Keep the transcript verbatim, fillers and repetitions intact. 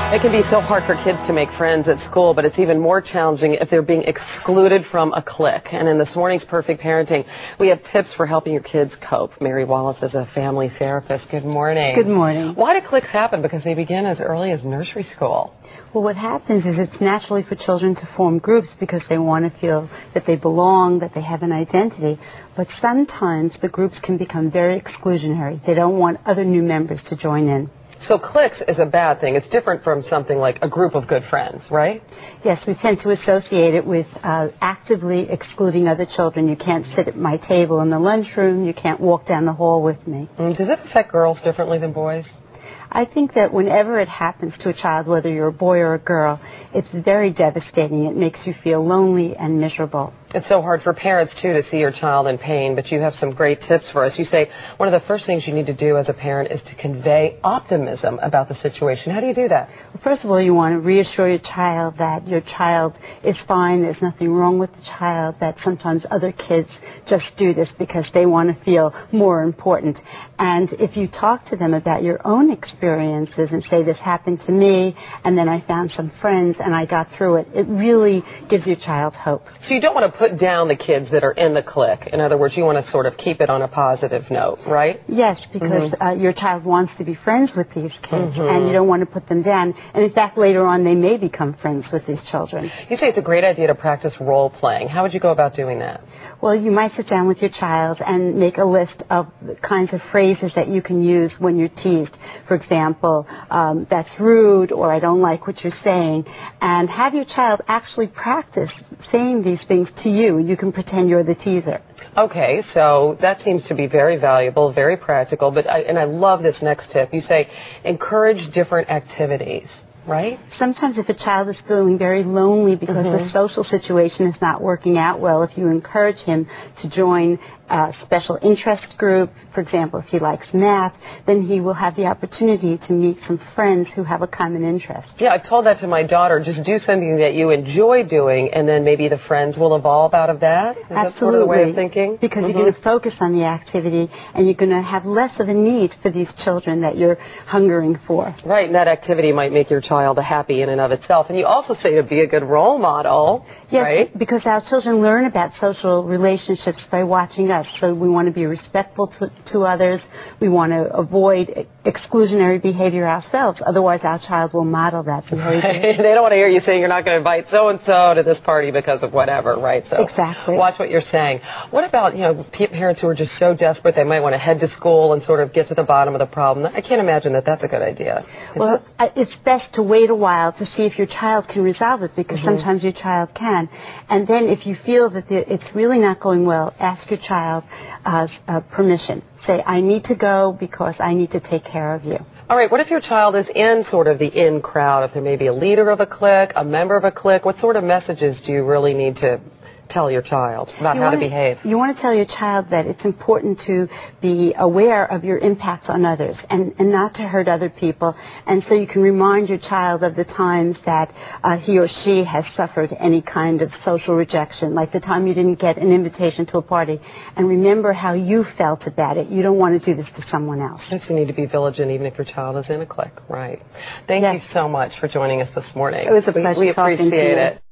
It can be so hard for kids to make friends at school, but it's even more challenging if they're being excluded from a clique. And in this morning's Perfect Parenting, we have tips for helping your kids cope. Mary Wallace is a family therapist. Good morning. Good morning. Why do cliques happen? Because they begin as early as nursery school. Well, what happens is it's naturally for children to form groups because they want to feel that they belong, that they have an identity. But sometimes the groups can become very exclusionary. They don't want other new members to join in. So cliques is a bad thing. It's different from something like a group of good friends, right? Yes, we tend to associate it with uh, actively excluding other children. You can't sit at my table in the lunchroom. You can't walk down the hall with me. Mm, does it affect girls differently than boys? I think that whenever it happens to a child, whether you're a boy or a girl, it's very devastating. It makes you feel lonely and miserable. It's so hard for parents, too, to see your child in pain, but you have some great tips for us. You say one of the first things you need to do as a parent is to convey optimism about the situation. How do you do that? Well, first of all, you want to reassure your child that your child is fine, there's nothing wrong with the child, that sometimes other kids just do this because they want to feel more important. And if you talk to them about your own experiences and say, this happened to me, and then I found some friends and I got through it, it really gives your child hope. So you don't want to put down the kids that are in the clique. In other words, you want to sort of keep it on a positive note, right? Yes, because mm-hmm. uh, your child wants to be friends with these kids, mm-hmm. and you don't want to put them down. And in fact, later on, they may become friends with these children. You say it's a great idea to practice role playing. How would you go about doing that? Well, you might sit down with your child and make a list of the kinds of phrases that you can use when you're teased. For example, um, that's rude, or I don't like what you're saying. And have your child actually practice saying these things to you. You can pretend you're the teaser. Okay, so that seems to be very valuable, very practical. But I, and I love this next tip. You say encourage different activities. Right? Sometimes if a child is feeling very lonely because mm-hmm. the social situation is not working out well, if you encourage him to join a special interest group, for example, if he likes math, then he will have the opportunity to meet some friends who have a common interest. Yeah, I've told that to my daughter. Just do something that you enjoy doing, and then maybe the friends will evolve out of that? Is Absolutely. that sort of the way of thinking? Because mm-hmm. you're going to focus on the activity, and you're going to have less of a need for these children that you're hungering for. Right, and that activity might make your child happy in and of itself. And you also say to be a good role model, yes, right? Because our children learn about social relationships by watching us. So we want to be respectful to, to others. We want to avoid exclusionary behavior ourselves. Otherwise, our child will model that behavior. Right. They don't want to hear you saying you're not going to invite so-and-so to this party because of whatever, right? So exactly. Watch what you're saying. What about, you know, parents who are just so desperate they might want to head to school and sort of get to the bottom of the problem? I can't imagine that that's a good idea. Is well, it? It's best to wait a while to see if your child can resolve it, because mm-hmm. sometimes your child can. And then if you feel that it's really not going well, ask your child uh, uh, permission. Say, I need to go because I need to take care of you. All right, what if your child is in sort of the in crowd? If there may be a leader of a clique, a member of a clique, what sort of messages do you really need to tell your child about you how want to behave? You want to tell your child that it's important to be aware of your impact on others and, and not to hurt other people. And so you can remind your child of the times that uh, he or she has suffered any kind of social rejection, like the time you didn't get an invitation to a party. And remember how you felt about it. You don't want to do this to someone else. Yes, you need to be vigilant even if your child is in a clique. Right. Thank yes. you so much for joining us this morning. It was a pleasure We, we talking appreciate to you. it.